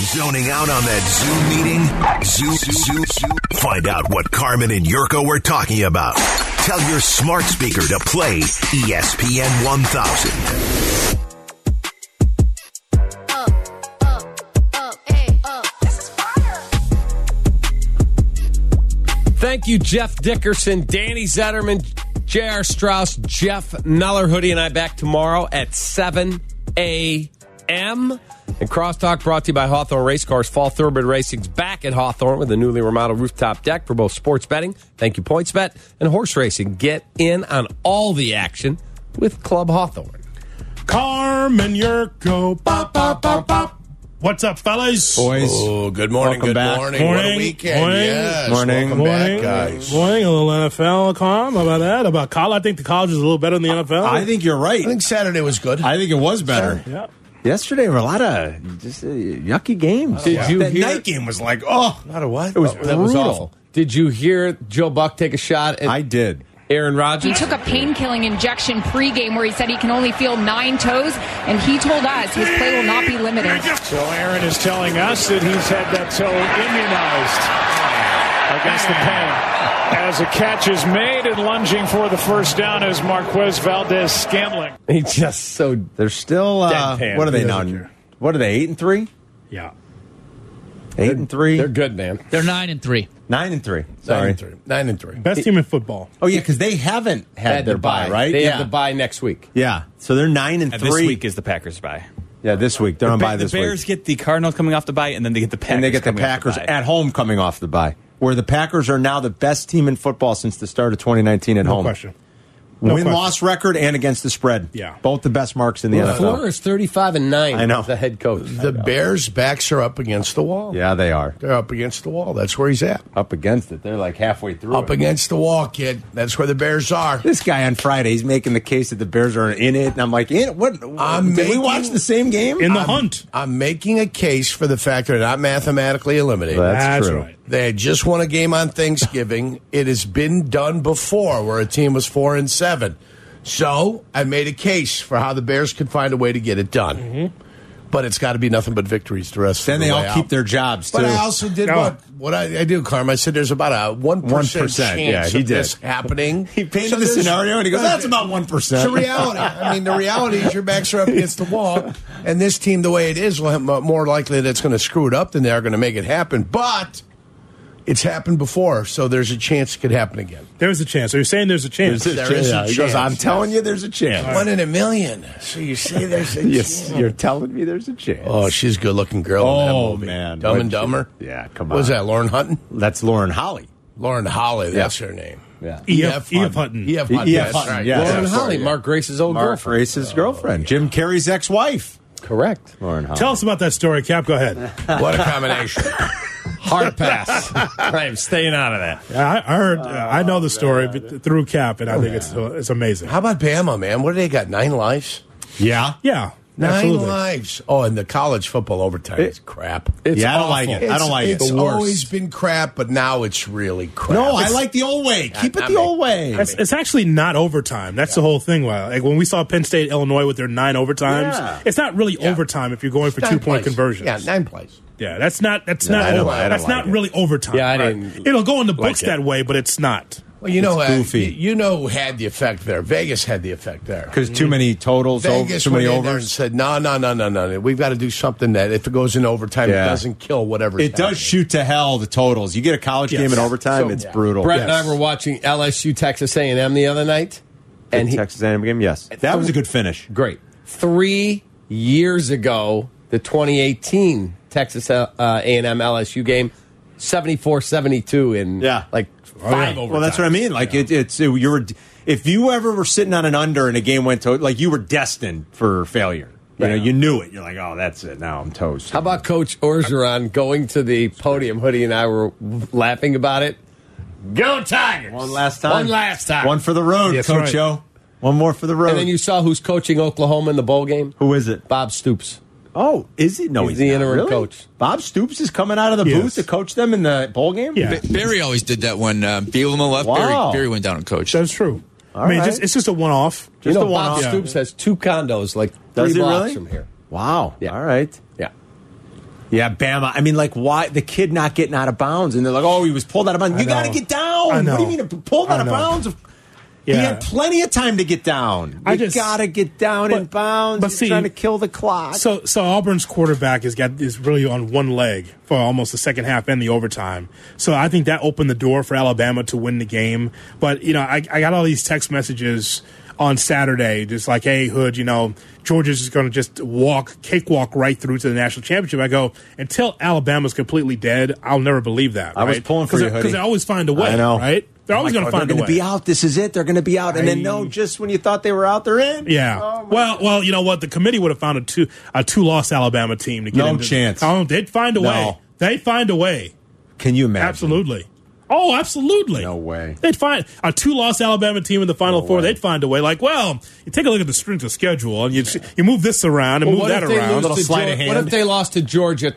Zoning out on that Zoom meeting? Zoom. Find out what Carmen and Yurko were talking about. Tell your smart speaker to play ESPN 1000. Thank you, Jeff Dickerson, Danny Zetterman, J.R. Strauss, Jeff Nuller. Hoodie and I back tomorrow at 7 a.m. And Crosstalk brought to you by Hawthorne Racecourse. Fall Thoroughbred Racing's back at Hawthorne with a newly remodeled rooftop deck for both sports betting, thank you PointsBet, and horse racing. Get in on all the action with Club Hawthorne. Carmen Yurko. Bop, bop, bop, bop. What's up, fellas? Boys. Oh, good morning. Welcome Good back. morning. What a weekend. Morning. Yes. Morning. Welcome back, guys. Morning. A little NFL, calm. How about that? About college? I think the college is a little better than the NFL. I think you're right. I think Saturday was good. I think it was better. Yeah. Yesterday were a lot of just yucky games. Did you that hear- night game was like, oh, Not a what? it was That was brutal. awful. Did you hear Joe Buck take a shot at I did. Aaron Rodgers? He took a pain-killing injection pregame where he said he can only feel 9 toes, and he told us his play will not be limited. So Aaron is telling us that he's had that toe immunized against the pain. As a catch is made and lunging for the first down is Marquez Valdez-Scantling. He just so They're still, Deadpan. what are they He now? doesn't care. What are they, 8-3? Yeah. 8-3? they're good, man. They're 9-3. 9-3. Sorry. 9-3. Best team in football. Oh, yeah, because they haven't had their bye, right? They yeah. have the bye next week. Yeah. So they're 9-3. And this week is the Packers' bye. Yeah, this week. They're on bye this The Bears week. get the Cardinals coming off the bye, and then they get the Packers. And they get the coming off Packers bye. at home coming off the bye. Where the Packers are now the best team in football since the start of 2019 at No home. question. No Win-loss record and against the spread. Yeah. Both the best marks in the NFL. Fleur is 35-9. I know. As the head coach. The Bears' backs are up against the wall. Yeah, they are. They're up against the wall. That's where he's at. Up against it. They're like halfway through Up it. against the wall, kid. That's where the Bears are. This guy on Friday, he's making the case that the Bears are in it. And I'm like, in it? What? I'm Did we making- watch the same game? In the hunt. I'm making a case for the fact they're not mathematically eliminated. That's true. right. They had just won a game on Thanksgiving. It has been done before where a team was 4-7. So I made a case for how the Bears could find a way to get it done. Mm-hmm. But it's got to be nothing but victories the rest Then of the they way all keep out. their jobs, too. But I also did No. what I do, Carm. I said there's about a 1% 1%, chance yeah, he of did. this happening. He painted So the there's- scenario, and he goes, that's about 1%. It's a reality. I mean, the reality is your backs are up against the wall, and this team, the way it is, will have more likely that it's going to screw it up than they are going to make it happen. But it's happened before, so there's a chance it could happen again. There's a chance. So you're saying there's a chance. There is a He goes, chance, I'm yes. telling you the's a chance. 1 in a million. So you say there's a Yes, chance. you're telling me there's a chance. Oh, she's a good-looking girl in that Oh, movie. man. Dumb What and she- Dumber? Yeah, come What was on. that, Lauren Hutton? That's Lauren Holly. Lauren Holly, that's her name. Yeah. E.F. Hutton. E.F. Hutton, E.F. that's Hutton, right. yes. Lauren Yeah, Holly, sorry, Mark Grace's old Mark girlfriend. Grace's girlfriend. Jim Carrey's ex-wife. Correct. Lauren Holly. Tell us about that story, Cap. Go ahead. What a combination. Hard pass. I am staying out of that. I heard. I know the story but through Cap, and I think it's amazing. How about Bama, man? What do they got, 9 lives? Yeah. Yeah, 9 absolutely. lives. Oh, and the college football overtime is crap. It's Yeah, I don't awful. like it. I don't like It's it. always been crap, but now it's really crap. No, I like the old way. Keep it I the mean- old way. It's actually not overtime. That's the whole thing. Like when we saw Penn State, Illinois with their 9 overtimes, Yeah. it's not really overtime if you're going for 9 2-point plays. conversions. Yeah, 9 plays. Yeah, that's not. I don't That's like not it. really overtime. Yeah, I right? didn't It'll go in the books like it. that way, but it's not. Well, you know, goofy. you know who had the effect there. Vegas had the effect there. Because too many totals, Vegas too many went in there and overs. said, no. We've got to do something that if it goes in overtime, Yeah. it doesn't kill whatever. It does shoot to hell, the totals. You get a college Yes. game in overtime, So- it's yeah. brutal. Brett and I were watching LSU Texas A&M the other night. And he, Texas A&M game, yes. That was a good finish. great. 3 years ago, the 2018 Texas A&M LSU game, 74-72 in like 5 overtimes. Well, that's what I mean. Like you were, if you ever were sitting on an under and a game went to, like you were destined for failure. You know, you knew it. You're like, oh, that's it. Now I'm toast. How about Coach Orgeron going to the podium? Hoodie and I were laughing about it. Go Tigers! One last time. One last time. One for the road, That's Coach right. O. One more for the road. And then you saw who's coaching Oklahoma in the bowl game? Who is it? Bob Stoops. Oh, is he? No, He's he's the not. interim Really? coach. Bob Stoops is coming out of the Yes. booth to coach them in the bowl game? Yeah, Barry always did that when Bielema left. Wow. Barry went down and coached. that's true. All I mean, right. it's just a one-off. You know, a Bob one-off. Stoops has 2 condos like 3 Does he blocks really? from here. Wow. Yeah. All right. Yeah. Yeah, Bama. I mean, like, why the kid not getting out of bounds? And they're like, oh, he was pulled out of bounds. You got to get down. I know. What do you mean pulled out of bounds? He had plenty of time to get down. You got to get down in bounds. But trying to kill the clock. So Auburn's quarterback is really on one leg for almost the second half and the overtime. So I think that opened the door for Alabama to win the game. But, I got all these text messages on Saturday, just like, hey, Hood, Georgia's just going to just cakewalk right through to the national championship. I go, until Alabama's completely dead, I'll never believe that. I was pulling for you, Hoodie. Because they always find a way, I know. right? They're always going to find a way. They're going to be out. This is it. They're going to be out. And then, no, just when you thought they were out, they're in. Yeah. Oh, well, you know what? The committee would have found a two-loss Alabama team to get into. No chance. Oh, they'd find a way. They'd find a way. Can you imagine? Absolutely. Oh, absolutely. No way. They'd find a two-loss Alabama team in the Final Four. They'd find a way. Like, well, you take a look at the strength of schedule, and you move this around and move that around. What if they lost to Georgia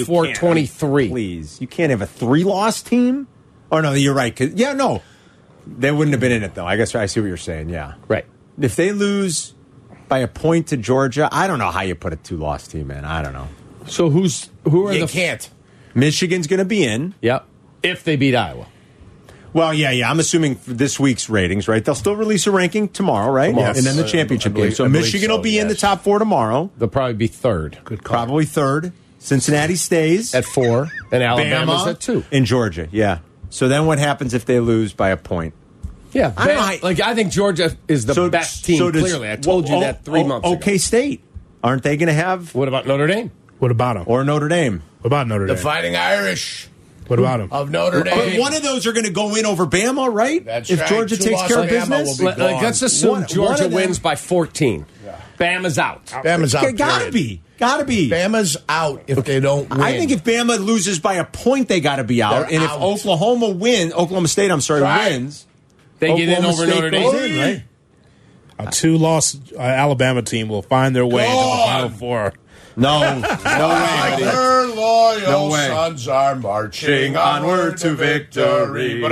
24-23? Please. You can't have a 3-loss team? Oh, no, you're right. No. They wouldn't have been in it, though. I guess I see what you're saying, yeah. Right. If they lose by a point to Georgia, I don't know how you put a 2-loss team in. I don't know. So who are you can't. Michigan's going to be in. Yep. If they beat Iowa. Well, yeah. I'm assuming for this week's ratings, right? They'll still release a ranking tomorrow, right? Yes. And then the championship game. So Michigan will be in the top 4 tomorrow. They'll probably be third. Good call. Probably third. Cincinnati stays At 4. And Alabama's Bama at 2. in Georgia, yeah. So then what happens if they lose by a point? Yeah. I think Georgia is the best team, clearly. I told you that 3 months ago. OK State. Aren't they going to have? What about Notre Dame? What about them? Or Notre Dame? What about Notre Dame? The Fighting Irish. What about them? Of Notre Dame. But one of those are going to go in over Bama, right? That's if right. Georgia takes care of business. Let's assume Georgia wins by 14. Yeah. Bama's out. Bama's out. Gotta be. Bama's out if they don't win. I think if Bama loses by a point, they got to be out. They're and out. if Oklahoma State, wins, they get in over Notre Dame. In, right? A 2-loss Alabama team will find their way to the Final Four. No way. Our loyal No way. sons are marching onward to victory.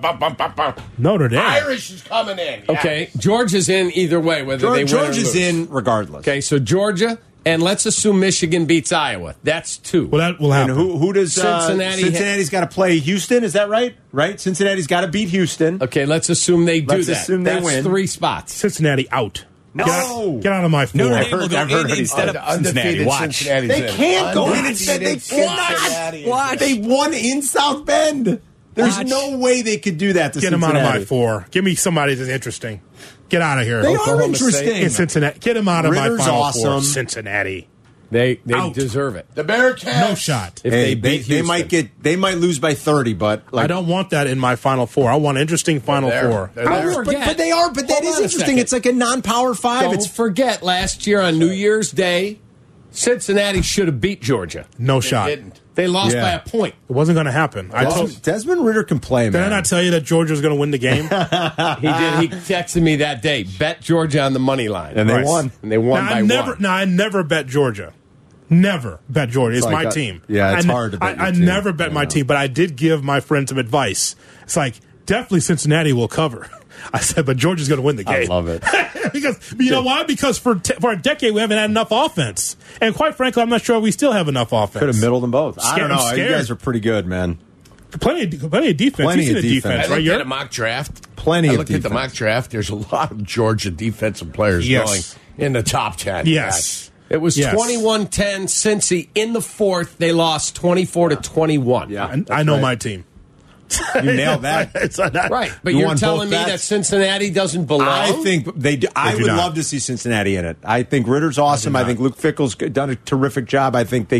Notre Dame. Irish is coming in. Yeah. Okay, Georgia's in either way, whether they win or lose. Georgia's in regardless. Okay, so Georgia, and let's assume Michigan beats Iowa. That's 2. Well, that will happen. And who does Cincinnati? Cincinnati's got to play Houston? Is that right? Right. Cincinnati's got to beat Houston. Okay, let's assume they do Let's that. assume they That's win. 3 spots. Cincinnati out. No. Get out of my 4. Notre I've Dame will heard go in Hoodie instead say of Cincinnati. Undefeated Watch. Cincinnati's They in. can't go in Undefeated instead. They Cincinnati is cannot. in. They won in South Bend. There's no way they could do that to Get them Cincinnati. out of my 4. Give me somebody that's interesting. Get out of here. They are Oklahoma interesting. State. In Cincinnati. Get them out of Ritter's my Final awesome. 4. Cincinnati. They Out. deserve it. The Bearcats. No shot. If Hey, they beat they Houston. they might lose by 30, but I don't want that in my Final 4. I want interesting Final They're 4. there. They're there. Forget. they are. But that Hold is on a interesting. second. It's like a non-power 5. Don't forget, last year on New Year's Day, Cincinnati should have beat Georgia. No shot. Didn't. They lost Yeah. by a point. It wasn't going to happen. I told. Desmond Ridder can play, Did man. I not tell you that Georgia was going to win the game? He did. He texted me that day. Bet Georgia on the money line, And they Right. won. And they won Now, by I never bet Georgia. Never bet Georgia. It's like my a- team. yeah, it's I, hard to bet your I team. never bet my team, but I did give my friend some advice. It's like, definitely Cincinnati will cover. I said, but Georgia's going to win the game. I love it. Because you know why? Because for a decade we haven't had enough offense, and quite frankly, I'm not sure we still have enough offense. Could have middled them both. I don't I'm know. You scared. guys are pretty good, man. Plenty of defense. Plenty You see of the defense. I right? looked You're- at a mock draft. Plenty I of looked at the defense. mock draft. There's a lot of Georgia defensive players Yes. going in the top 10. Yes. It was Yes. 21-10 Cincy. In the 4th, they lost 24-21. Yeah. I know my team. You nailed that. It's not- Right, but You you're won telling both me that bets. Cincinnati doesn't belong? I think they do. I do would not. love to see Cincinnati in it. I think Ritter's awesome. I think Luke Fickle's done a terrific job.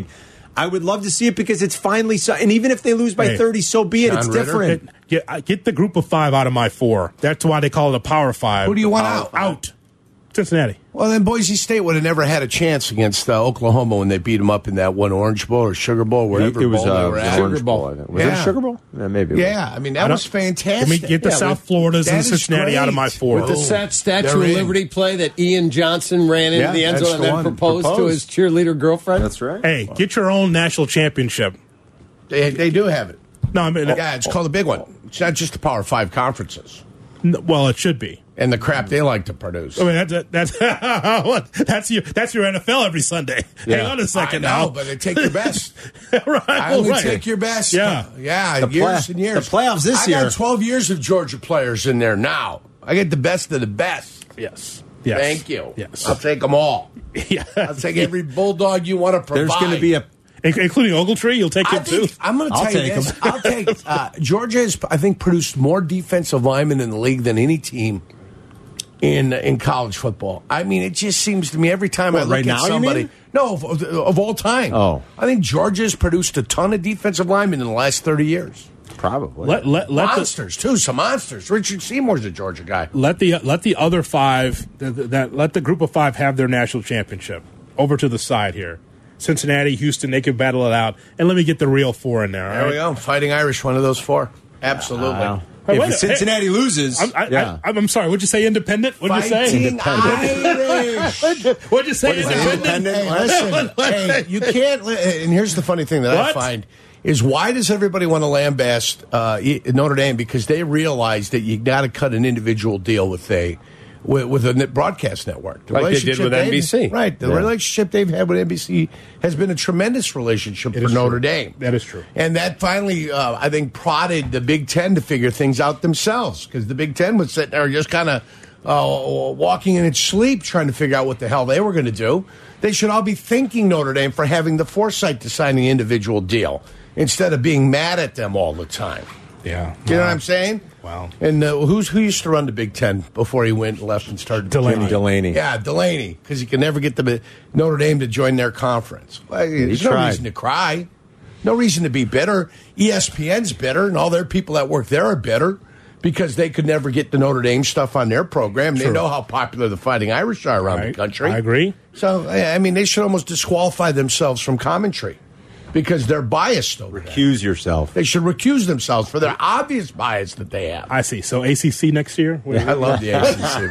I would love to see it because it's finally so. And even if they lose by Hey, 30, so be it. John It's Ritter? different. Get the group of 5 out of my 4. That's why they call it a Power 5. Who do you want out? Out. Cincinnati. Well, then Boise State would have never had a chance against Oklahoma when they beat them up in that one Orange Bowl or Sugar Bowl, whatever It was bowl they were at. Sugar Bowl. I think. Was it Yeah. a Sugar Bowl? Yeah, maybe. It Yeah, I mean, that was fantastic. Get the Yeah, South with- Floridas and that is Cincinnati out of my great. 4. With the Statue of They're in. Liberty play that Ian Johnson ran into Yeah, the end that's zone and the then one. proposed to Proposed. his cheerleader girlfriend? That's right. Hey, get your own national championship. They do have it. No, I mean, Yeah, it's called the big one. It's not just the Power 5 conferences. well, it should be. and the crap they like to produce. I mean, that's that's your NFL every Sunday. Yeah. Hang on a second I know, now. but they take your best. Right, I only right. take your best. Yeah. Yeah, years and years. The playoffs this year. I got 12 years of Georgia players in there now. I get the best of the best. Yes. Thank you. Yes. I'll take them all. Yeah. I'll take every Bulldog you want to provide. There's going to be a Including Ogletree, you'll take him too. I'm going to I'll tell you take this. him. I'll take Georgia has, I think, produced more defensive linemen in the league than any team in college football. I mean, it just seems to me every time I look right at now, you somebody. mean? No, of all time. Oh. I think Georgia's produced a ton of defensive linemen in the last 30 years. probably. Let Monsters, too. Some monsters. Richard Seymour's a Georgia guy. let the other five let the group of five have their national championship. Over to the side here. Cincinnati, Houston, they can battle it out. And let me get the real four in there. all There we right? go. Fighting Irish, one of those four. Absolutely. Hey, wait, If Cincinnati loses, I'm sorry. What'd you say? Independent? What'd you say? Fighting Irish. What'd you say? Independent? Hey, listen. Hey, you can't. And here's the funny thing that I What? find is why does everybody want to lambaste Notre Dame? Because they realize that you got to cut an individual deal with a broadcast network. The Like they did relationship with NBC. Right. The relationship they've had with NBC has been a tremendous relationship for is Notre true. Dame. That is true. And that finally, I think, prodded the Big Ten to figure things out themselves because the Big Ten was sitting there just kind of walking in its sleep trying to figure out what the hell they were going to do. They should all be thanking Notre Dame for having the foresight to sign the individual deal instead of being mad at them all the time. Yeah. You know what I'm saying? Wow. And who used to run the Big Ten before he went left and started? Delaney. Delaney. Yeah, Delaney, because he could never get the Notre Dame to join their conference. Well, there's no tried. reason to cry. No reason to be bitter. ESPN's bitter, and all their people that work there are bitter because they could never get the Notre Dame stuff on their program. They True. know how popular the Fighting Irish are around the Right. country. I agree. So, I mean, they should almost disqualify themselves from commentary because they're biased over there. Recuse yourself. They should recuse themselves for their obvious bias that they have. I see. So ACC next year? I love the ACC.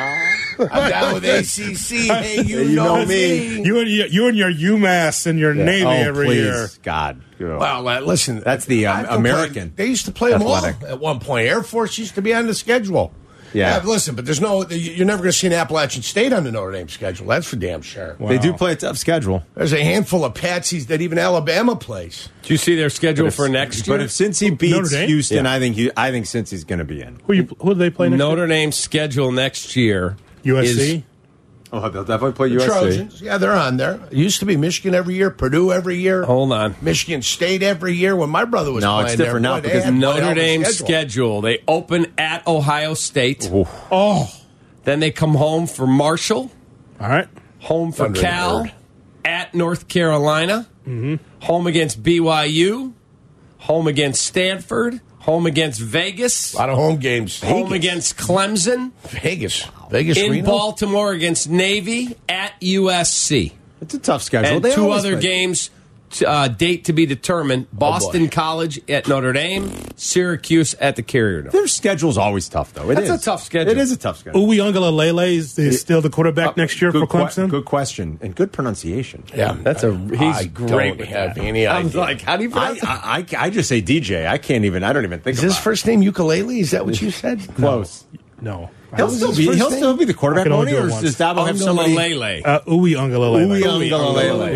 Man. I'm down with ACC. Hey, you know me. You and your UMass and your Navy every please. year. God. Well, listen. That's the I don't American. They used to play them all athletic. at one point. Air Force used to be on the schedule. Yeah. Listen, but there's you're never going to see an Appalachian State on the Notre Dame schedule. That's for damn sure. They do play a tough schedule. There's a handful of patsies that even Alabama plays. Do you see their schedule for next year? But if Cincy beats Notre Dame? Houston, I think Cincy's going to be in. Who do they play next Notre Dame's schedule next year year? is USC? Oh, they'll definitely play The USC. Trojans, yeah, they're on there. It used to be Michigan every year, Purdue every year. Hold on. Michigan State every year when my brother was No, playing it's different there. now Boy, they because had one hell Notre of a Dame's schedule. They open at Ohio State. Oh. Then they come home for Marshall, All right. home for Thunder Cal, Bird. at North Carolina, home against BYU, home against Stanford, home against Vegas, A lot of home games. home against Clemson, Vegas in Reno? Baltimore against Navy, at USC. It's a tough schedule. And They two always other play. games, date to be determined. Boston College at Notre Dame, Syracuse at the Carrier Dome. Their schedule's always tough, though. That's a tough schedule. It is a tough schedule. Uiagalelei is still the quarterback next year for Clemson? Good question. And good pronunciation. Yeah, He's great. Don't have any I idea. was like, how do you pronounce it? I just say DJ. I don't even think Is about his first name ukulele? Is that what you said? Close. No. He'll was still his be. first He'll name? still be the quarterback. I can only Boney, do it or once. does Dabo have somebody? Ungalele. Uiagalelei. Uiagalelei.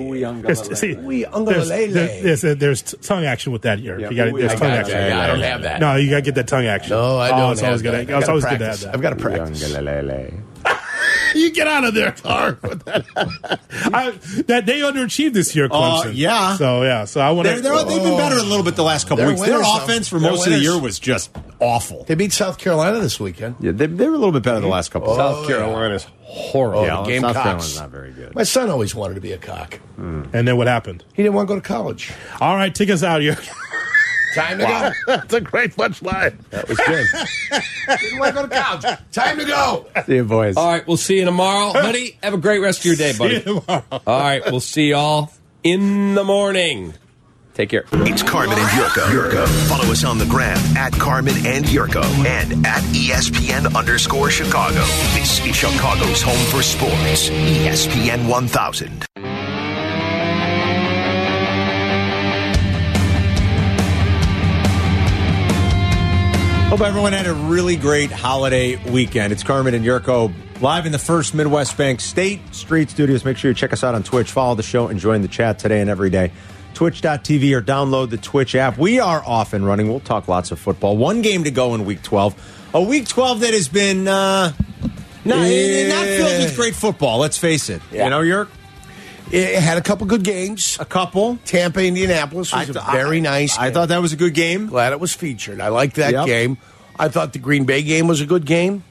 Yeah. See, Uiagalelei. there's tongue action with that here. Yeah, You got there's tongue action. I don't have that. No, you got to get that tongue action. No, I don't. Oh, it's always have good. that. It's always good to have practice. that. I've got to practice. Uiagalelei. You get out of there, Clark. That they underachieved this year, Clemson. Yeah. So I want to. They've been better a little bit the last couple They're weeks. Their winners, though. offense for They're most of the winners. year was just awful. They beat South Carolina this weekend. Yeah, they were a little bit better the last couple. South Carolina's horrible. Yeah, the South Gamecocks. Carolina's not very good. My son always wanted to be a cock. And then what happened? He didn't want to go to college. All right, take us out here. Time to go. That's a great punchline. That was good. Didn't want to go to college. Time to go. See you, boys. All right, we'll see you tomorrow. Buddy, have a great rest of your day, buddy. See you tomorrow. All right, we'll see y'all in the morning. Take care. It's Carmen and Yurko. Follow us on the gram at Carmen and Yurko and at ESPN_Chicago. This is Chicago's home for sports. ESPN 1000. Hope everyone had a really great holiday weekend. It's Carmen and Yurko live in the First Midwest Bank State Street Studios. Make sure you check us out on Twitch. Follow the show and join the chat today and every day. Twitch.tv or download the Twitch app. We are off and running. We'll talk lots of football. One game to go in Week 12. A Week 12 that has been not filled with great football, let's face it. Yeah. You know, Yurk? It had a couple good games. A couple. Tampa, Indianapolis was a very nice game. I thought that was a good game. Glad it was featured. I liked that game. I thought the Green Bay game was a good game.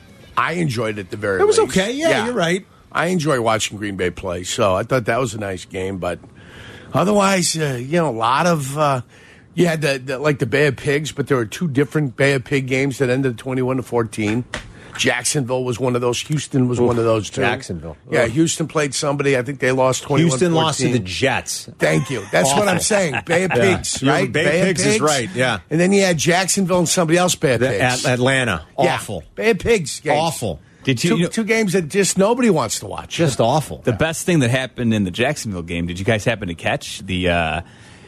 I enjoyed it the very least. It was okay. Yeah, you're right. I enjoy watching Green Bay play, so I thought that was a nice game. But otherwise, a lot of you had the Bay of Pigs, but there were two different Bay of Pig games that ended 21-14. Jacksonville was one of those. Houston was one of those too. Jacksonville. Yeah, Houston played somebody. I think they lost 21-14. Houston lost to the Jets. Thank you. That's what I'm saying. Bay of Pigs, right? Bay of Pigs is right, yeah. And then you had Jacksonville and somebody else, Bay of Pigs. Atlanta. Awful. Yeah. Bay of Pigs games. Awful. Did you two games that just nobody wants to watch. Just awful. The best thing that happened in the Jacksonville game, did you guys happen to catch the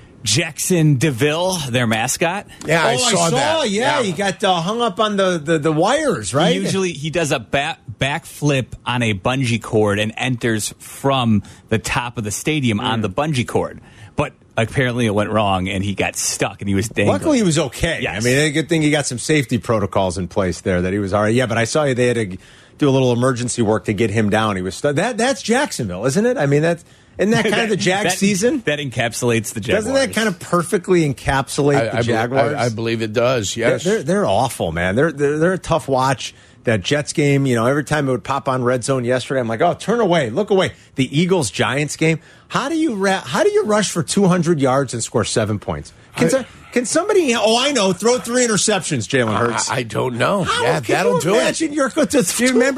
Jackson DeVille, their mascot? Yeah, I saw that. Yeah, he got hung up on the wires, right? Usually he does a backflip on a bungee cord and enters from the top of the stadium on the bungee cord. But apparently it went wrong and he got stuck and he was dangling. Luckily he was okay. Yes. I mean, a good thing he got some safety protocols in place there that he was all right. Yeah, but I saw they had to do a little emergency work to get him down. He was stuck. That's Jacksonville, isn't it? I mean, isn't that kind of the Jags season? That encapsulates the Jaguars. Doesn't that kind of perfectly encapsulate the Jaguars? I believe it does, yes. They're awful, man. They're a tough watch. That Jets game, every time it would pop on Red Zone yesterday, I'm like, oh, turn away, look away. The Eagles-Giants game, how do you rush for 200 yards and score 7 points? Can somebody, I know, throw 3 interceptions, Jalen Hurts? I don't know. That'll do it. Imagine you're going to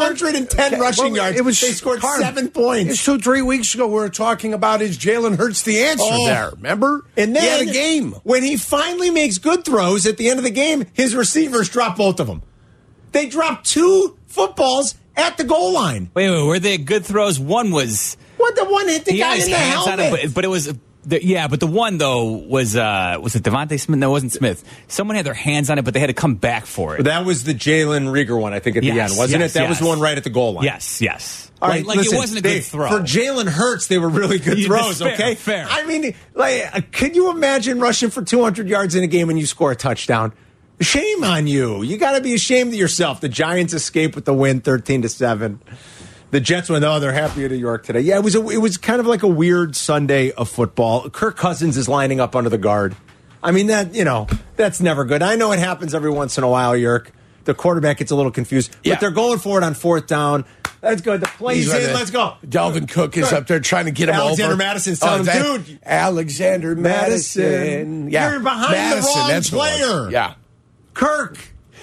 210 rushing yards. They scored 7 points. It's 2-3 weeks ago we were talking about is Jalen Hurts the answer there, remember? And then he had a game. When he finally makes good throws at the end of the game, his receivers drop both of them. They dropped 2 footballs at the goal line. Wait, were they good throws? One was... What, the one hit the guy in the helmet? But it was... but the one, though, was it Devontae Smith? No, it wasn't Smith. Someone had their hands on it, but they had to come back for it. That was the Jalen Reagor one, I think, at the end, wasn't it? That was the one right at the goal line. Yes. All right, listen, it wasn't a good throw. For Jalen Hurts, they were really good throws, okay? Fair. I mean, could you imagine rushing for 200 yards in a game and you score a touchdown? Shame on you. You got to be ashamed of yourself. The Giants escape with the win, 13-7. The Jets went, they're happy at New York today. Yeah, it was kind of like a weird Sunday of football. Kirk Cousins is lining up under the guard. I mean, that's never good. I know it happens every once in a while, Yerk. The quarterback gets a little confused. But they're going for it on 4th down. That's good. The play's in. Let's go. Dalvin Cook is up there trying to get him Alexander over. Madison's telling him, dude. Alexander Madison. Yeah. You're behind the wrong player. Yeah. Kirk.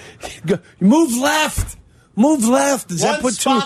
Move left. Does that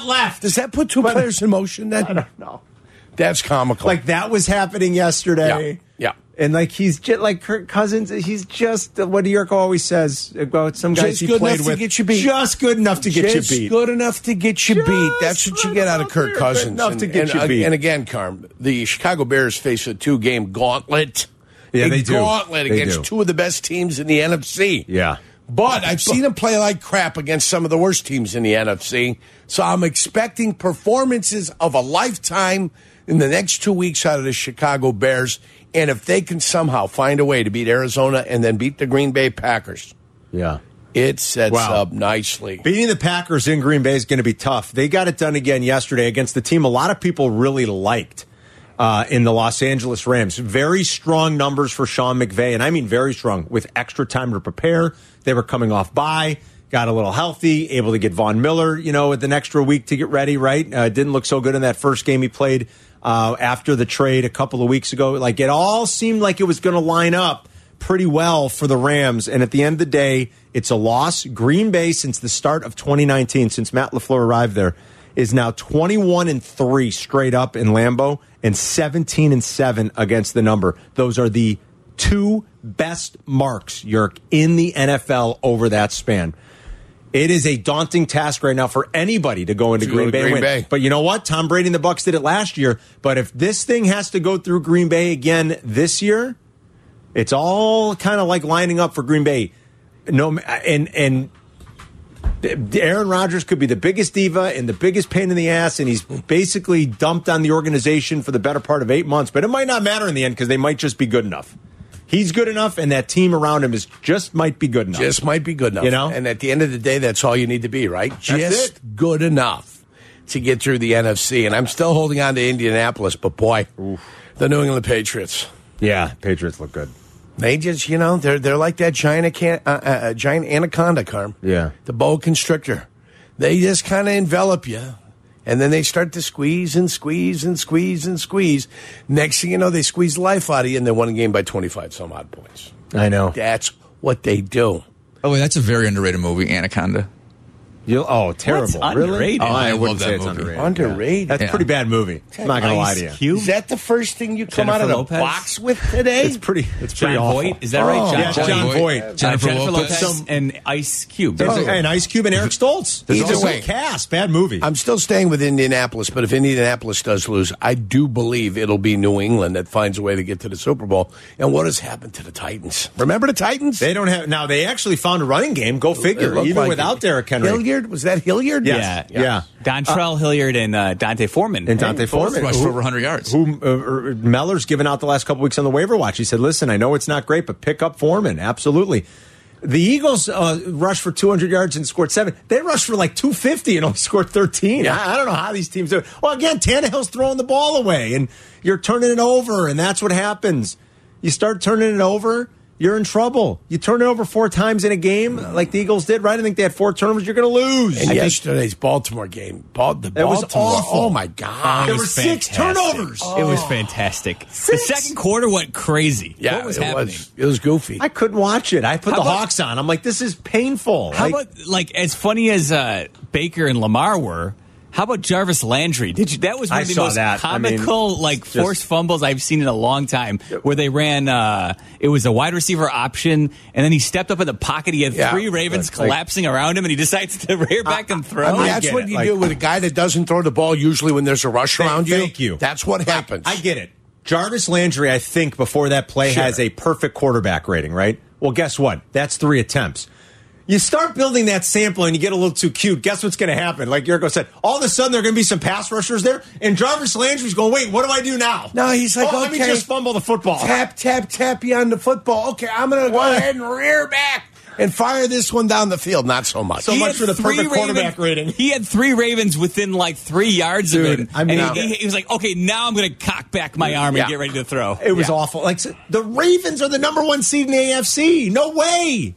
put 2 players in motion then? I don't know. That's comical. Like that was happening yesterday. Yeah. And he's just like Kirk Cousins, he's just what Yurko always says about some guys he played with. Just good enough to get you beat. Just good enough to get you beat. That's what you get out of Kirk Cousins. Enough to get you beat. And again, Carm, the Chicago Bears face a 2-game gauntlet. Yeah, they do. Gauntlet against 2 of the best teams in the NFC. Yeah. But I've seen him play like crap against some of the worst teams in the NFC. So I'm expecting performances of a lifetime in the next 2 weeks out of the Chicago Bears. And if they can somehow find a way to beat Arizona and then beat the Green Bay Packers, it sets up nicely. Beating the Packers in Green Bay is going to be tough. They got it done again yesterday against the team a lot of people really liked in the Los Angeles Rams. Very strong numbers for Sean McVay, and I mean very strong, with extra time to prepare. They were coming off bye, got a little healthy, able to get Von Miller, with an extra week to get ready, right? Didn't look so good in that first game he played after the trade a couple of weeks ago. Like, it all seemed like it was going to line up pretty well for the Rams. And at the end of the day, it's a loss. Green Bay, since the start of 2019, since Matt LaFleur arrived there, is now 21-3 straight up in Lambeau and 17-7 against the number. Those are the 2 best marks, Yerk, in the NFL over that span. It is a daunting task right now for anybody to go into Green Bay and win. But you know what? Tom Brady and the Bucs did it last year. But if this thing has to go through Green Bay again this year, it's all kind of like lining up for Green Bay. No, and Aaron Rodgers could be the biggest diva and the biggest pain in the ass, and he's basically dumped on the organization for the better part of 8 months. But it might not matter in the end because they might just be good enough. He's good enough, and that team around him might be good enough. Just might be good enough. You know? And at the end of the day, that's all you need to be, right? Just good enough to get through the NFC. And I'm still holding on to Indianapolis, but boy, the New England Patriots. Yeah, Patriots look good. They just, they're like that giant anaconda, Carm. Yeah. The boa constrictor. They just kind of envelop you, and then they start to squeeze and squeeze and squeeze and squeeze. Next thing you know, they squeeze the life out of you, and they won a game by 25 some odd points. I know. That's what they do. Oh, wait, that's a very underrated movie, Anaconda. Terrible. What's really? underrated? Oh, I love wouldn't that say it's movie. underrated. Underrated. That's a pretty bad movie. I'm not going to lie to you. Cube? Is that the first thing you come out of Jennifer the Lopez? box with today? It's pretty John awful. Voight? Is that right? Yeah, John Voight. Jennifer Lopez Lopez. and Ice Cube. And Ice Cube and Eric Stoltz. There's Either also way. a cast. Bad movie. I'm still staying with Indianapolis, but if Indianapolis does lose, I do believe it'll be New England that finds a way to get to the Super Bowl. And what has happened to the Titans? Remember the Titans? They don't have now. They actually found a running game. Go figure. Even without Derrick Henry. Hilliard, was that Hilliard? Yeah. Dontrell Hilliard and Dante Foreman. And Dante Foreman Rushed for over 100 yards. Who Meller's given out the last couple weeks on the waiver watch. He said, "Listen, I know it's not great, but pick up Foreman. Absolutely." The Eagles rushed for 200 yards and scored 7. They rushed for like 250 and only scored 13. Yeah. I don't know how these teams do it. Well, again, Tannehill's throwing the ball away, and you're turning it over, and that's what happens. You start turning it over, you're in trouble. You turn it over 4 times in a game, like the Eagles did, right? I think they had 4 turnovers. You're going to lose. And yesterday's Baltimore game, Baltimore. was awful. Oh my God! There were 6 turnovers. It was fantastic. The second quarter went crazy. Yeah, what was happening? It was goofy. I couldn't watch it. I put How the about- Hawks on. I'm like, this is painful. How about as funny as Baker and Lamar were? How about Jarvis Landry? That was one I of the saw most that. I mean, comical, forced fumbles I've seen in a long time. Where they ran, it was a wide receiver option, and then he stepped up in the pocket. He had 3 Ravens collapsing around him, and he decides to rear back and throw. I mean, that's what you do with a guy that doesn't throw the ball. Usually, when there's a rush around you, Thank you. That's what happens. I get it. Jarvis Landry, I think, before that play has a perfect quarterback rating, right? Well, guess what? That's 3 attempts. You start building that sample and you get a little too cute. Guess what's going to happen? Like Yurko said, all of a sudden there are going to be some pass rushers there, and Jarvis Landry's going, wait, what do I do now? No, he's like, let me just fumble the football. Tap you on the football. Okay, I'm going to go ahead and rear back and fire this one down the field. Not so much. So much for the perfect quarterback rating. He had 3 Ravens within 3 yards of him. I mean, and he was like, okay, now I'm going to cock back my arm and get ready to throw. It was awful. Like the Ravens are the number 1 seed in the AFC. No way.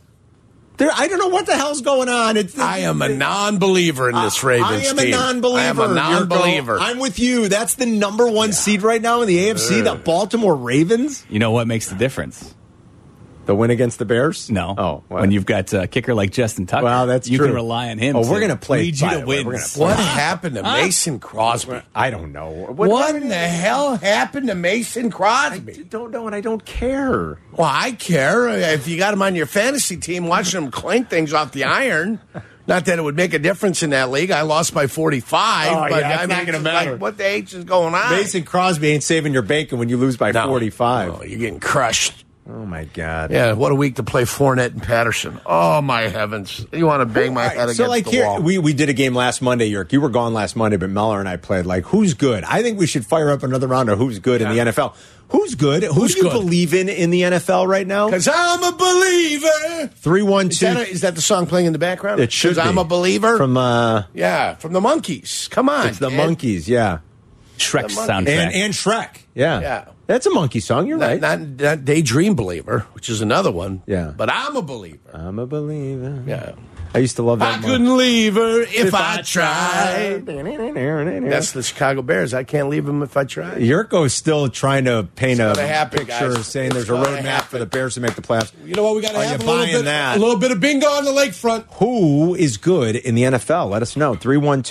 I don't know what the hell's going on. I am a non-believer in this Ravens team. I am a non-believer. I am a non-believer. I'm with you. That's the number 1 seed right now in the AFC, the Baltimore Ravens. You know what makes the difference? The win against the Bears? No. Oh, what? When you've got a kicker like Justin Tucker, well, that's you true. can rely on him. Oh, we're going to play. Lead you to We're wins. What happened to Mason Crosby? I don't know. What in the hell happened to Mason Crosby? I don't know, and I don't care. Well, I care. If you got him on your fantasy team, watching him clank things off the iron. Not that it would make a difference in that league. I lost by 45. Oh, but yeah, it's not gonna matter. Like, what the H is going on? Mason Crosby ain't saving your bacon when you lose by 45. Oh, you're getting crushed. Oh, my God. Yeah, what a week to play Fournette and Patterson. Oh, my heavens. You want to bang my head against the wall. We did a game last Monday, Yerk. You were gone last Monday, but Meller and I played who's good? I think we should fire up another round of who's good in the NFL. Who's good? Who do you believe in the NFL right now? Because I'm a believer. 3-1-2. Is that the song playing in the background? It should be. I'm a believer. From from the Monkees. Come on. It's the Monkees, yeah. Shrek's soundtrack. And Shrek. Yeah. Yeah. That's a Monkey song. You're right. Not Daydream Believer, which is another one. Yeah. But I'm a believer. I'm a believer. Yeah. I used to love that. I couldn't leave her if I tried. That's the Chicago Bears. I can't leave them if I try. Yurko's still trying to paint a happen, picture guys. saying there's a roadmap for the Bears to make the playoffs. You know what? We got to Are have you buying that? a little bit of bingo on the lakefront. Who is good in the NFL? Let us know.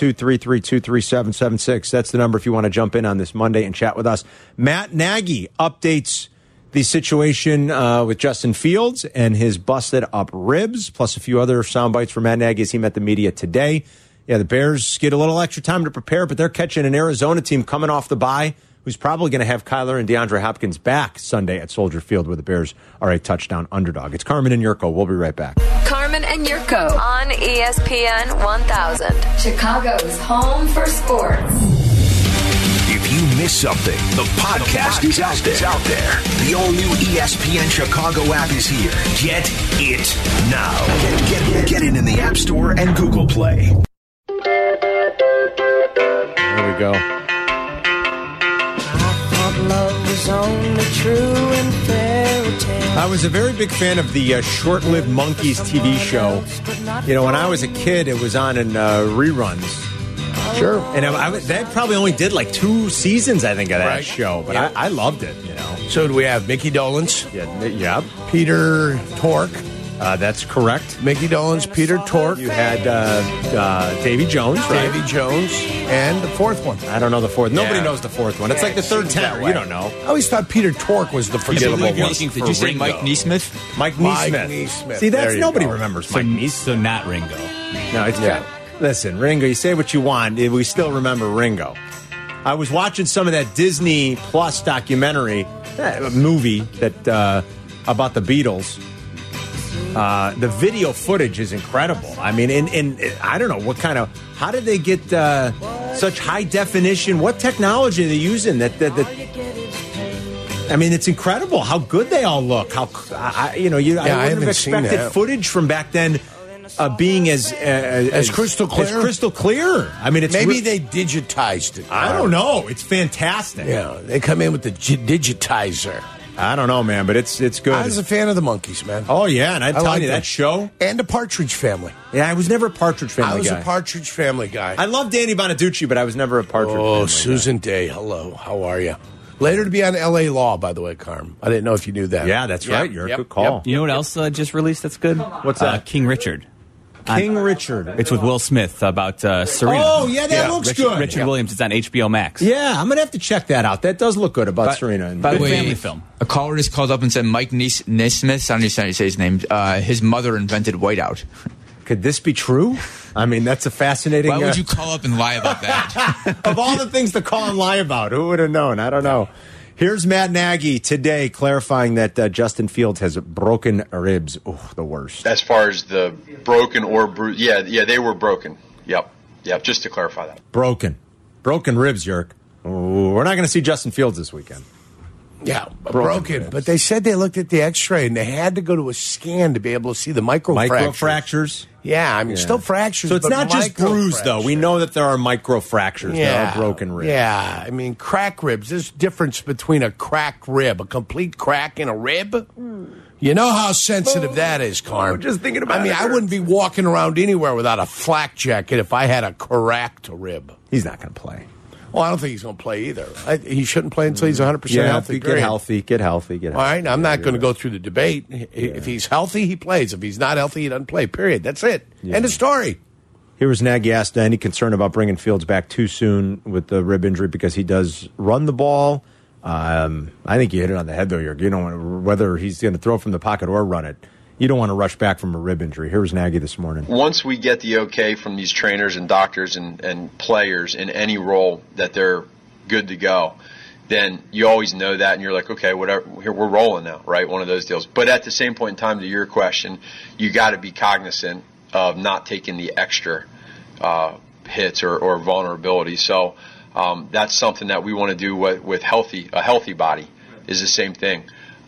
312-332-3776. That's the number if you want to jump in on this Monday and chat with us. Matt Nagy updates the situation with Justin Fields and his busted up ribs, plus a few other sound bites from Matt Nagy as he met the media today. Yeah, the Bears get a little extra time to prepare, but they're catching an Arizona team coming off the bye who's probably going to have Kyler and DeAndre Hopkins back Sunday at Soldier Field, where the Bears are a touchdown underdog. It's Carmen and Yurko. We'll be right back. Carmen and Yurko on ESPN 1000. Chicago's home for sports. If you miss something, the podcast is out there. The all-new ESPN Chicago app is here. Get it now. Get it in the App Store and Google Play. There we go. I was a very big fan of the short-lived Monkeys TV show. You know, when I was a kid, it was on in reruns. Sure. And that probably only did like 2 seasons, I think, of that show. But I loved it, you know. So do we have Mickey Dolenz? Yeah. Peter Tork. That's correct. Mickey Dolenz, Peter Tork. You had Davy Jones, right? Davy Jones. And the fourth one. I don't know the fourth. Nobody knows the fourth one. It's like the third tenor. You don't know. I always thought Peter Tork was the forgettable one. Did you say Mike Neesmith? Mike Neesmith. See, that's nobody remembers Mike Neesmith. So not Ringo. No, it's Listen, Ringo, you say what you want. We still remember Ringo. I was watching some of that Disney Plus documentary movie that about the Beatles. The video footage is incredible. I mean, and I don't know what kind of. How did they get such high definition? What technology are they using? I mean, it's incredible how good they all look. How I wouldn't have expected footage from back then. Being as crystal clear. As crystal clear. I mean, it's maybe they digitized it. I don't know. It's fantastic. Yeah, they come in with the digitizer. I don't know, man, but it's good. I was a fan of the Monkees, man. Oh yeah, and I'm telling you that show and the Partridge Family. Yeah, I was never a Partridge Family guy. I was a Partridge Family guy. I love Danny Bonaducci, but I was never a Partridge Family guy. Susan Day, hello, how are you? Later to be on L.A. Law, by the way, Carm. I didn't know if you knew that. Yeah, that's right. You're a good call. You know what else just released that's good? What's that? King Richard. King Richard. It's with Will Smith about Serena. Oh, yeah, that looks good. Richard Williams. It's on HBO Max. Yeah, I'm going to have to check that out. That does look good about Serena. By the way, family film. A caller just called up and said Mike Neesmith, I don't know how you say his name, his mother invented whiteout. Could this be true? I mean, that's a fascinating... Why would you call up and lie about that? Of all the things to call and lie about, who would have known? I don't know. Here's Matt Nagy today clarifying that Justin Fields has broken ribs. Oh, the worst. As far as the broken or bruised, yeah, they were broken. Yep, just to clarify that. Broken ribs, Yerk. We're not going to see Justin Fields this weekend. Yeah, broken. But they said they looked at the X-ray and they had to go to a scan to be able to see the microfractures. Yeah, I mean, still fractures. So it's not just bruised, though. We know that there are microfractures. There are broken ribs. Yeah, I mean, crack ribs. There's a difference between a crack rib, a complete crack in a rib. You know how sensitive that is, Carm. I'm just thinking about it. I mean, I wouldn't be walking around anywhere without a flak jacket if I had a cracked rib. He's not going to play. Well, I don't think he's going to play either. He shouldn't play until he's 100% healthy. Get healthy. All right, I'm not going to go through the debate. If he's healthy, he plays. If he's not healthy, he doesn't play, period. That's it. End of story. Here was Nagy asked any concern about bringing Fields back too soon with the rib injury because he does run the ball. I think you hit it on the head, though. You don't want whether he's going to throw from the pocket or run it. You don't want to rush back from a rib injury. Here was Nagy this morning. Once we get the okay from these trainers and doctors and players in any role that they're good to go, then you always know that, and you're like, okay, whatever, here we're rolling now, right? One of those deals. But at the same point in time, to your question, you got to be cognizant of not taking the extra hits or vulnerability. So that's something that we want to do with a healthy body is the same thing.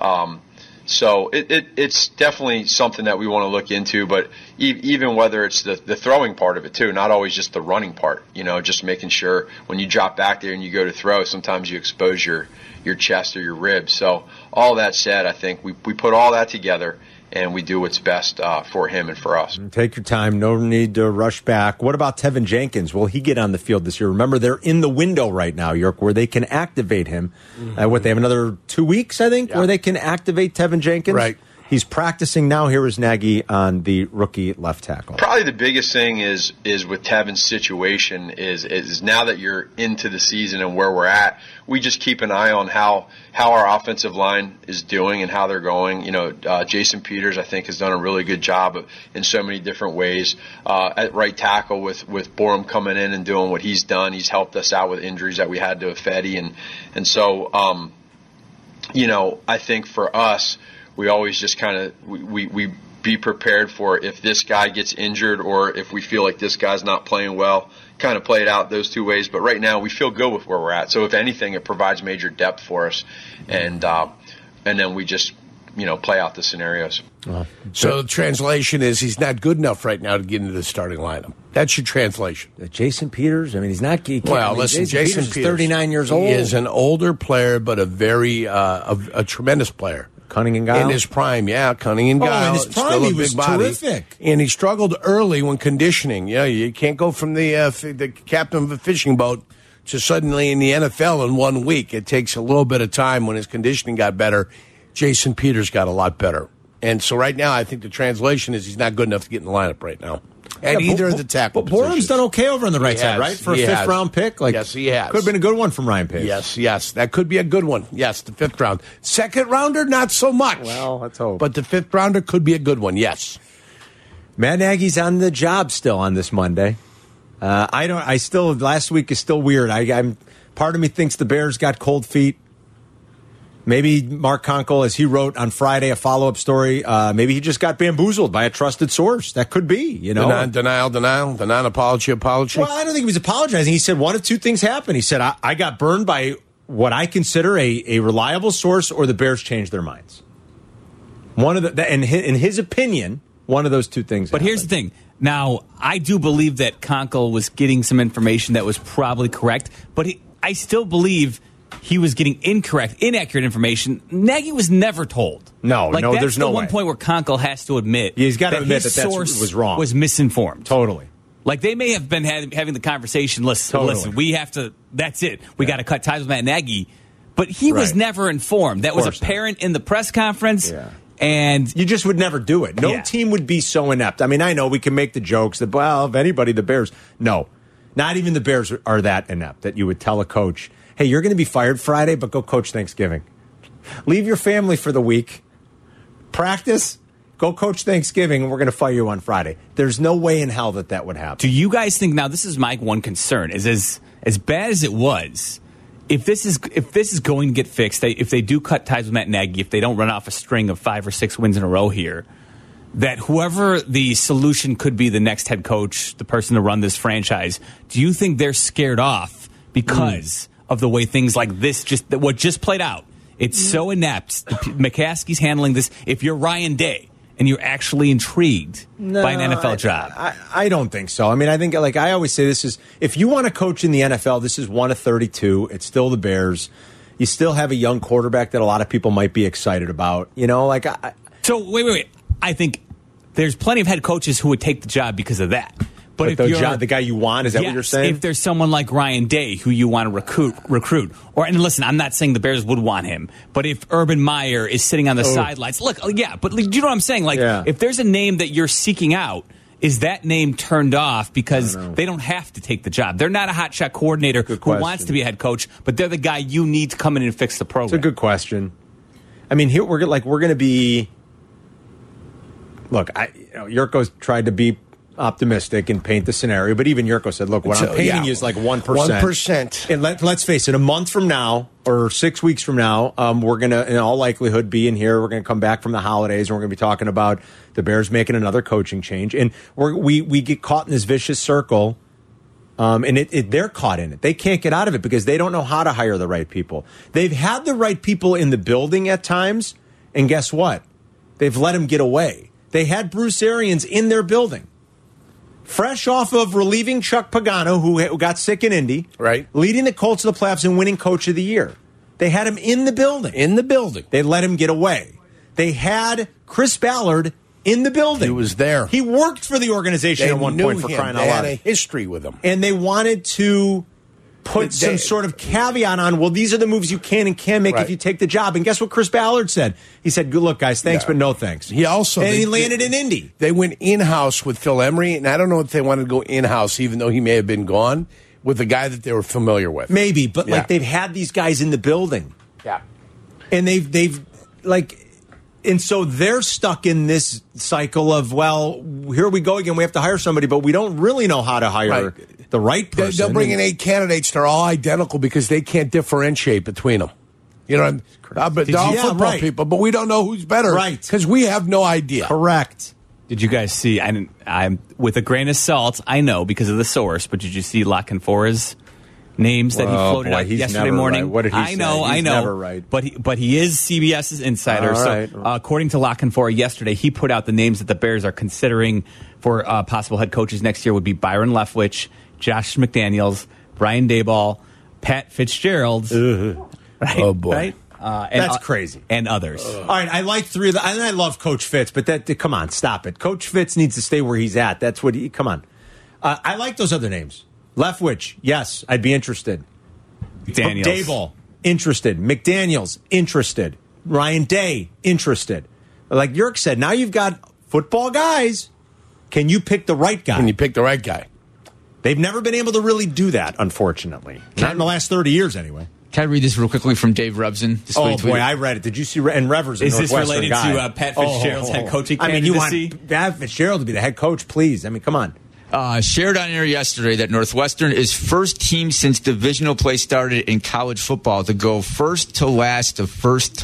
So it's definitely something that we want to look into, but even whether it's the throwing part of it too, not always just the running part, just making sure when you drop back there and you go to throw, sometimes you expose your chest or your ribs. So all that said, I think we put all that together and we do what's best for him and for us. Take your time. No need to rush back. What about Tevin Jenkins? Will he get on the field this year? Remember, they're in the window right now, York, where they can activate him. They have another 2 weeks, I think, where they can activate Tevin Jenkins. Right. He's practicing now. Here is Nagy on the rookie left tackle. Probably the biggest thing is with Tevin's situation is now that you're into the season and where we're at, we just keep an eye on how our offensive line is doing and how they're going. Jason Peters, I think, has done a really good job in so many different ways. At right tackle with Borum coming in and doing what he's done, he's helped us out with injuries that we had to Fetty. And so, I think for us, we always just kind of we be prepared for if this guy gets injured or if we feel like this guy's not playing well. Kind of play it out those two ways, but right now we feel good with where we're at. So if anything, it provides major depth for us, and then we just play out the scenarios. So the translation is he's not good enough right now to get into the starting lineup. That's your translation. Jason Peters, I mean, he's not. Listen, Jason Peters is 39 years old. He is an older player, but a very a tremendous player. Cunning and Guile? In his prime, yeah. Cunning and Guile. In his prime, he was terrific. And he struggled early when conditioning. You can't go from the captain of a fishing boat to suddenly in the NFL in 1 week. It takes a little bit of time. When his conditioning got better, Jason Peters got a lot better. And so right now, I think the translation is he's not good enough to get in the lineup right now. And either of the tackle But Borden's done okay over on the right side, right? For a fifth-round pick? Yes, he has. Could have been a good one from Ryan Pace. Yes. That could be a good one. Yes, the fifth round. Second rounder, not so much. Well, let's hope. But the fifth rounder could be a good one, yes. Matt Nagy's on the job still on this Monday. Last week is still weird. Part of me thinks the Bears got cold feet. Maybe Mark Conkle, as he wrote on Friday, a follow-up story, maybe he just got bamboozled by a trusted source. That could be, The non-apology. Well, I don't think he was apologizing. He said one of two things happened. He said, I got burned by what I consider a reliable source, or the Bears changed their minds. In his opinion, one of those two things happened. Here's the thing. Now, I do believe that Conkle was getting some information that was probably correct, but I still believe he was getting inaccurate information. Nagy was never told. No, there's no way. That's the one point where Conkle has to admit. He's got to admit his that source was wrong. Was misinformed. Totally. Like, they may have been having the conversation, listen, we have to, that's it. We got to cut ties with Matt Nagy. But he was never informed. That was apparent in the press conference. Yeah. And you just would never do it. No team would be so inept. I mean, I know we can make the jokes that, if anybody, the Bears. No, not even the Bears are that inept that you would tell a coach, hey, you're going to be fired Friday, but go coach Thanksgiving. Leave your family for the week. Practice. Go coach Thanksgiving, and we're going to fire you on Friday. There's no way in hell that would happen. Do you guys think, now this is my one concern, is as bad as it was, if this is going to get fixed, if they do cut ties with Matt Nagy, if they don't run off a string of 5 or 6 wins in a row here, that whoever the solution could be, the next head coach, the person to run this franchise, do you think they're scared off because of the way things like this what just played out? It's so inept. McCaskey's handling this. If you're Ryan Day and you're actually intrigued by an NFL job, I don't think so. I mean, I think, like I always say, this is, if you want to coach in the NFL, this is 1 of 32. It's still the Bears. You still have a young quarterback that a lot of people might be excited about. So wait. I think there's plenty of head coaches who would take the job because of that. But if the guy you want, is that what you're saying? If there's someone like Ryan Day who you want to recruit, and listen, I'm not saying the Bears would want him, but if Urban Meyer is sitting on the sidelines, but do you know what I'm saying? If there's a name that you're seeking out, is that name turned off because they don't have to take the job? They're not a hotshot coordinator who wants to be a head coach, but they're the guy you need to come in and fix the program. It's a good question. I mean, here we're going to be. Look, Yurko's tried to be optimistic and paint the scenario, but even Yurko said, look, what I'm painting you is like 1%. 1%. And let's face it, a month from now or 6 weeks from now, we're going to, in all likelihood, be in here. We're going to come back from the holidays, and we're going to be talking about the Bears making another coaching change. And we get caught in this vicious circle, and they're caught in it. They can't get out of it because they don't know how to hire the right people. They've had the right people in the building at times, and guess what? They've let them get away. They had Bruce Arians in their building. Fresh off of relieving Chuck Pagano, who got sick in Indy. Right. Leading the Colts to the playoffs and winning Coach of the Year. They had him in the building. They let him get away. They had Chris Ballard in the building. He was there. He worked for the organization at one point, for crying out loud. They had a history with him. And they wanted to put some sort of caveat on, well, these are the moves you can and can't make if you take the job. And guess what Chris Ballard said? He said, good look, guys, thanks, but no thanks. He landed in Indy. They went in-house with Phil Emery, and I don't know if they wanted to go in-house, even though he may have been gone, with a guy that they were familiar with. Maybe, but they've had these guys in the building. Yeah. And and so they're stuck in this cycle of, well, here we go again. We have to hire somebody, but we don't really know how to hire the right person. They'll bring in 8 candidates. They're all identical because they can't differentiate between them. You know, but they're all football people, but we don't know who's better. Right. Because we have no idea. Correct. Did you guys see? I'm with a grain of salt. I know because of the source, but did you see La Canfora's names that he floated out yesterday morning? Right. What did he say? I know. Never right. But he is CBS's insider. Right. So according to La Canfora yesterday, he put out the names that the Bears are considering for possible head coaches next year would be Byron Leftwich, Josh McDaniels, Brian Daboll, Pat Fitzgerald. Right? Oh boy. Right? That's crazy. And others. All right, I like three of them. And I love Coach Fitz, but come on, stop it. Coach Fitz needs to stay where he's at. That's what come on. I like those other names. Leftwich, yes, I'd be interested. McDaniels. Daboll, interested. McDaniels, interested. Ryan Day, interested. Like Yerk said, now you've got football guys. Can you pick the right guy? Can you pick the right guy? They've never been able to really do that, unfortunately. Not in the last 30 years, anyway. Can I read this real quickly from Dave Rebson? Oh, boy, I read it. Did you see? And Revers, is this related to Pat Fitzgerald's head coaching candidacy? I mean, you want Pat Fitzgerald to be the head coach, please. I mean, come on. Shared on air yesterday that Northwestern is first team since divisional play started in college football to go first to last in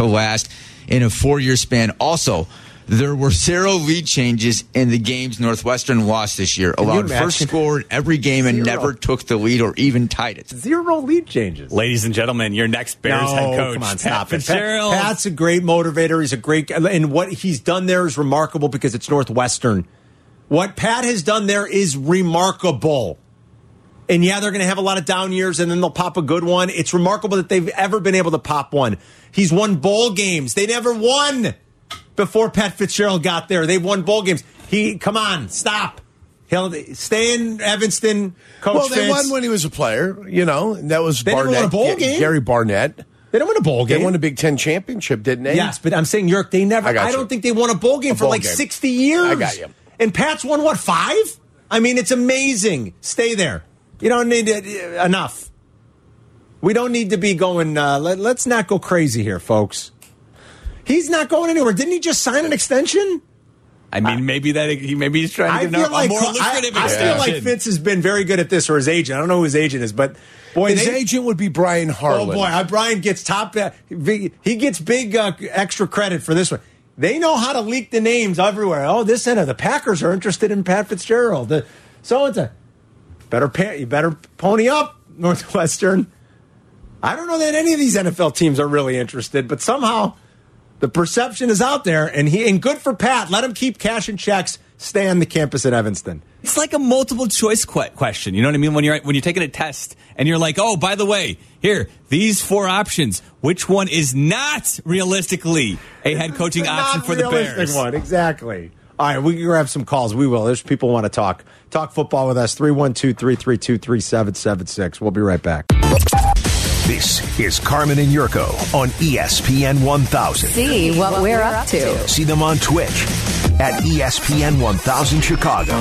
a 4-year span. Also, there were 0 lead changes in the games Northwestern lost this year. Allowed first score in every game and never took the lead or even tied it. 0 lead changes. Ladies and gentlemen, your next Bears head coach. Come on, stop it. Pat's a great motivator. He's a great, and what he's done there is remarkable because it's Northwestern. What Pat has done there is remarkable. And yeah, they're going to have a lot of down years and then they'll pop a good one. It's remarkable that they've ever been able to pop one. He's won bowl games. They never won before Pat Fitzgerald got there. They've won bowl games. Come on, stop. He'll stay in Evanston, Coach Well, they Fitz. won when he was a player, and that was They Barnett. never won a bowl game? Gary Barnett. They didn't win a bowl game. They won a Big Ten championship, didn't they? Yes, but I'm saying, Yerk, they never. I don't think they won a bowl game for like 60 years. I got you. And Pat's won, 5? I mean, it's amazing. Stay there. You don't need enough. We don't need to be going, let's not go crazy here, folks. He's not going anywhere. Didn't he just sign an extension? I mean, maybe he's trying to get a more lucrative extension. I feel like Fitz has been very good at this, or his agent. I don't know who his agent is, but boy, his agent would be Brian Harlan. Oh boy, Brian gets he gets big extra credit for this one. They know how to leak the names everywhere. Oh, this end of the Packers are interested in Pat Fitzgerald. So it's you better pony up, Northwestern. I don't know that any of these NFL teams are really interested, but somehow the perception is out there, and good for Pat. Let him keep cashing checks. Stay on the campus at Evanston. It's like a multiple choice question. You know what I mean? When you're taking a test and you're like, oh, by the way, here, these 4 options. Which one is not realistically a head coaching option for the Bears? One, exactly. All right, we can grab some calls. We will. There's people who want to talk football with us. 312-332-3776. We'll be right back. This is Carmen and Yurko on ESPN 1000. See what we're up to. See them on Twitch at ESPN 1000 Chicago.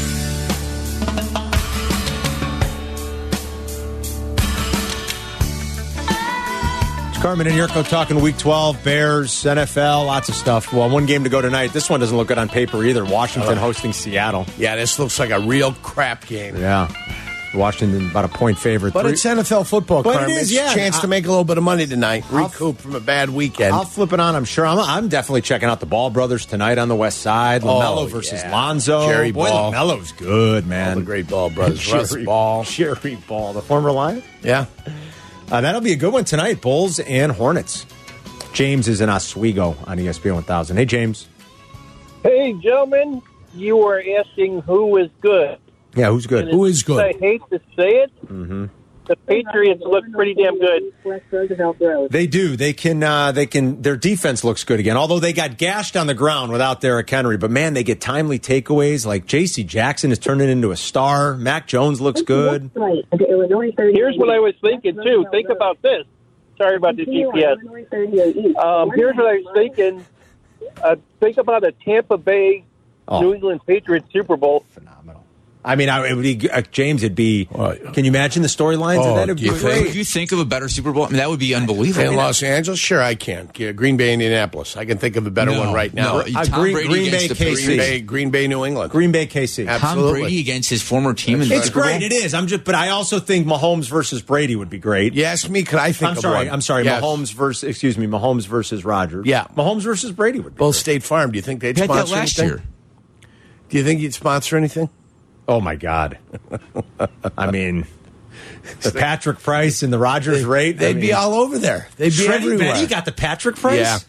It's Carmen and Yurko talking Week 12, Bears, NFL, lots of stuff. Well, one game to go tonight. This one doesn't look good on paper either. Washington hosting Seattle. Yeah, this looks like a real crap game. Yeah. Washington about a point favorite. But it's NFL football, but Carmen. It is, it's a chance to make a little bit of money tonight. Recoup from a bad weekend. I'll flip it on, I'm sure. I'm definitely checking out the Ball brothers tonight on the West Side. LaMelo versus Lonzo. Jerry Ball. LaMelo's good, man. All the great Ball brothers. Russ Ball. Jerry Ball, the former Lion. Yeah. That'll be a good one tonight, Bulls and Hornets. James is in Oswego on ESPN 1000. Hey, James. Hey, gentlemen. You were asking who is good. Yeah, who's good? Who is good? I hate to say it. Mm-hmm. The Patriots look pretty damn good. They do. They can. Their defense looks good again. Although they got gashed on the ground without Derrick Henry, but man, they get timely takeaways. Like J.C. Jackson is turning into a star. Mac Jones looks good. Here's what I was thinking too. Think about this. Sorry about the GPS. Here's what I was thinking. Think about a Tampa Bay New England Patriots Super Bowl. Phenomenal. I mean, it would be James. It'd be. Can you imagine the storylines of that? It'd be great. Could you think of a better Super Bowl? I mean, that would be unbelievable. In Los Angeles, sure, I can. Green Bay, Indianapolis. I can think of a better one right now. Green Bay, KC. Green Bay, New England. Green Bay, KC. Absolutely. Tom Brady against his former team. It's great. It is. But I also think Mahomes versus Brady would be great. You asked me, could I think of one? I'm sorry. Yes. Mahomes versus Rodgers. Yeah. Mahomes versus Brady would be Both great. State Farm. Do you think they'd We had that sponsor last anything? year. Do you think you'd sponsor anything? Oh, my God. I mean, the Patrick Price and the Rogers rate. They'd be all over there. They'd be everywhere. You got the Patrick Price? Yeah.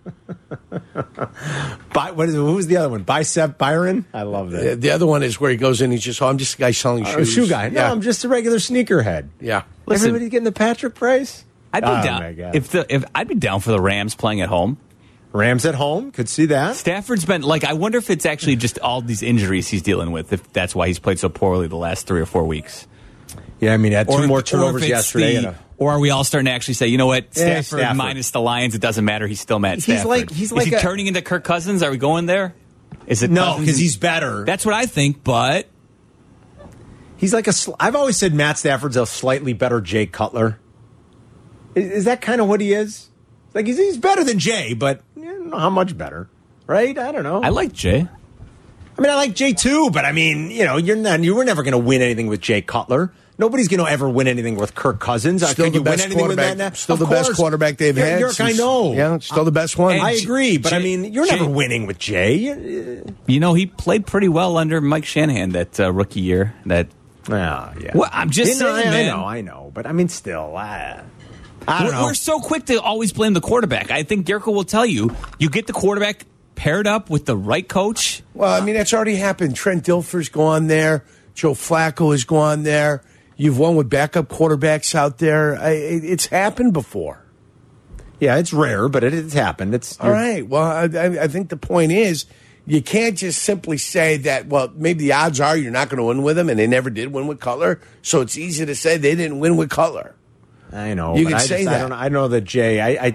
Who was the other one? Bicep Byron? I love that. The other one is where he goes in, he's just, I'm just a guy selling shoes. Shoe guy. No, I'm just a regular sneakerhead. Yeah. Listen, everybody's getting the Patrick Price? I'd be down. My God. If I'd be down for the Rams playing at home. Rams at home? Could see that. Stafford's been, I wonder if it's actually just all these injuries he's dealing with, if that's why he's played so poorly the last 3 or 4 weeks. Yeah, I mean, had two more turnovers yesterday. Or are we all starting to actually say, you know what, Stafford minus the Lions, it doesn't matter. He's still Matt Stafford. Is he turning into Kirk Cousins? Are we going there? Is it no, because he's better. That's what I think, but he's like I've always said Matt Stafford's a slightly better Jay Cutler. Is that kind of what he is? Like he's better than Jay, but I don't know how much better, right? I don't know. I like Jay. I mean, I like Jay too, but I mean, you were never going to win anything with Jay Cutler. Nobody's going to ever win anything with Kirk Cousins. Still the best quarterback. Still the best quarterback they've had. York, I know. Yeah, still the best one. I agree, but I mean, you're never winning with Jay. He played pretty well under Mike Shanahan that rookie year. Yeah. Well, I'm just saying, man. I know, but I mean, still, I don't know. We're so quick to always blame the quarterback. I think Yerko will tell you get the quarterback paired up with the right coach. Well, I mean, that's already happened. Trent Dilfer's gone there. Joe Flacco has gone there. You've won with backup quarterbacks out there. It's happened before. Yeah, it's rare, but it's happened. All right. Well, I think the point is you can't just simply say that, well, maybe the odds are you're not going to win with them, and they never did win with Cutler, so it's easy to say they didn't win with Cutler. I know. You can say that. I know that Jay,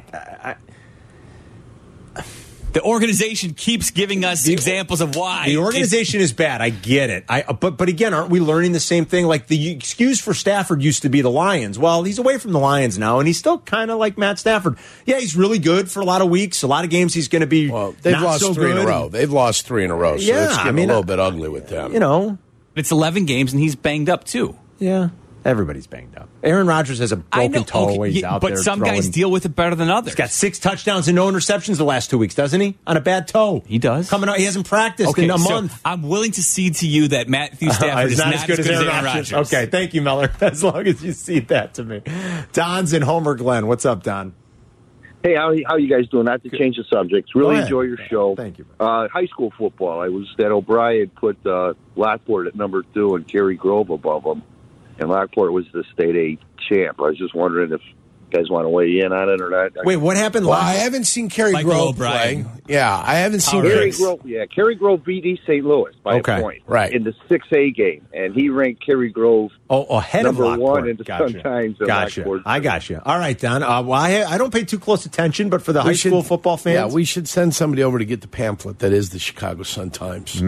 the organization keeps giving us examples of why. The organization is bad. I get it. But again, aren't we learning the same thing? Like the excuse for Stafford used to be the Lions. Well, he's away from the Lions now, and he's still kind of like Matt Stafford. Yeah, he's really good for a lot of weeks. A lot of games he's going to be. Well, they've lost so 3 good. in a row. They've lost 3 in a row. So it's getting a little bit ugly with them. It's 11 games, and he's banged up too. Yeah. Everybody's banged up. Aaron Rodgers has a broken toe while he's out there. But some guys deal with it better than others. He's got 6 touchdowns and no interceptions the last 2 weeks, doesn't he? On a bad toe. He does. Coming out, he hasn't practiced in a month. I'm willing to cede to you that Matthew Stafford is not as good as Aaron Rodgers. Okay, thank you, Miller. As long as you cede that to me. Don's in Homer Glen. What's up, Don? Hey, how you guys doing? Not to change the subject. Really enjoy your show. Thank you. High school football. I was that O'Brien put Lockport at number 2 and Cary Grove above him. And Lockport was the state A champ. I was just wondering if you guys want to weigh in on it or not. Wait, what happened? Well, I haven't seen Cary Grove play. Yeah, I haven't seen Cary Grove. Yeah, Cary Grove beat East St. Louis by a point in the 6A game, and he ranked Cary Grove ahead number of Lockport. 1 in the Sun-Times. Gotcha. I got you. All right, Don. Well, I don't pay too close attention, but for the high school football fans, yeah, we should send somebody over to get the pamphlet that is the Chicago Sun-Times.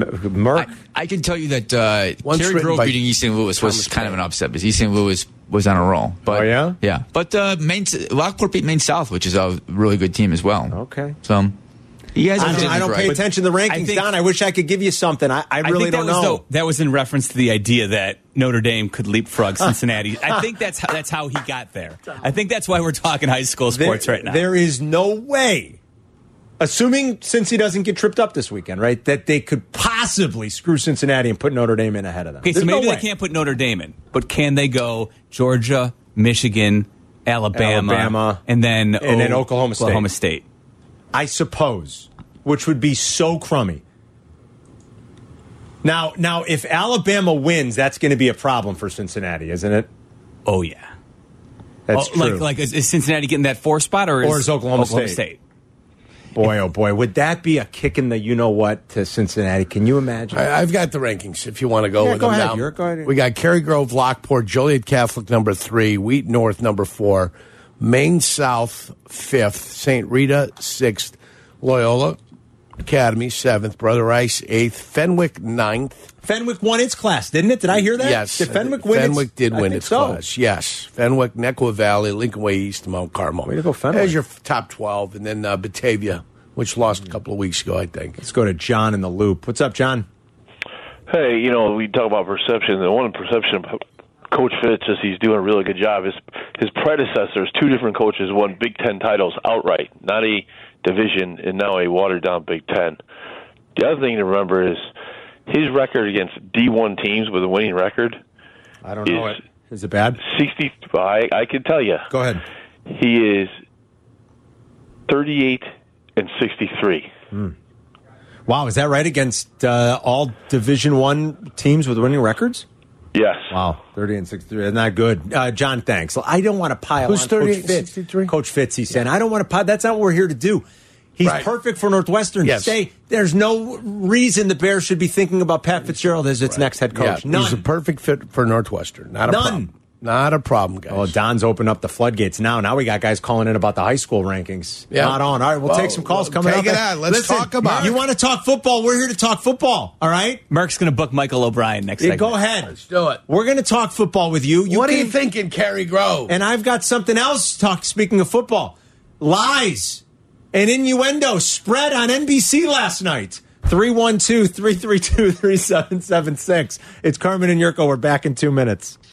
I can tell you that Cary Grove beating East St. Louis was kind of an upset because East St. Louis was on a roll. But, yeah. But Lockport beat Maine South, which is a really good team as well. Okay. So you guys I don't pay attention to the rankings, Don. I wish I could give you something. I really don't know. That was in reference to the idea that Notre Dame could leapfrog Cincinnati. I think that's how he got there. I think that's why we're talking high school sports right now. There is no way, assuming Cincy doesn't get tripped up this weekend, right, that they could possibly screw Cincinnati and put Notre Dame in ahead of them. Okay, so maybe they can't put Notre Dame in, but can they go Georgia, Michigan, Alabama, and then Oklahoma State? I suppose, which would be so crummy. Now, if Alabama wins, that's going to be a problem for Cincinnati, isn't it? Oh yeah, that's true. Like is Cincinnati getting that 4 spot, or is Oklahoma State? Boy, oh boy, would that be a kick in the you-know-what to Cincinnati? Can you imagine? I've got the rankings if you want to go with them now. Go ahead. We got Cary Grove, Lockport, Joliet Catholic number 3, Wheat North number 4, Maine South 5th, St. Rita 6th, Loyola Academy 7th, Brother Rice 8th, Fenwick 9th. Fenwick won its class, didn't it? Did I hear that? Yes. Did Fenwick win Fenwick did win its class, yes. Fenwick, Nequa Valley, Lincoln Way East, Mount Carmel. Way to go, Fenwick. There's your top 12, and then Batavia, which lost a couple of weeks ago, I think. Let's go to John in the Loop. What's up, John? Hey, we talk about perception. The one perception Coach Fitz is he's doing a really good job. His predecessors, 2 different coaches, won Big Ten titles outright, not a division, and now a watered-down Big Ten. The other thing to remember is his record against D1 teams with a winning record. I don't know it. Is it bad? 60. I can tell you. Go ahead. He is 38 and 63. Wow, is that right against all Division I teams with winning records? Yes. Wow, 30 and 63. Isn't that good? John, thanks. I don't want to pile Who's on 38 Coach and Fitz. 63? Coach Fitz, he's saying. I don't want to pile. That's not what we're here to do. He's Right. perfect for Northwestern. Yes. Say there's no reason the Bears should be thinking about Pat Fitzgerald as its next head coach. Yeah, None. he's a perfect fit for Northwestern. Not a None. problem. Not a problem, guys. Oh, Don's opened up the floodgates now. Now we got guys calling in about the high school rankings. Yeah. Not on. All right, we'll take some calls coming up. Take it out. Let's talk about You it. want to talk football? We're here to talk football. All right? Mark's going to book Michael O'Brien next Yeah, segment. go ahead. Let's do it. We're going to talk football with you. What are you thinking, Cary Grove? And I've got something else. Speaking of football, lies and innuendo spread on NBC last night. 312-332-3776. It's Carmen and Yurko. We're back in 2 minutes.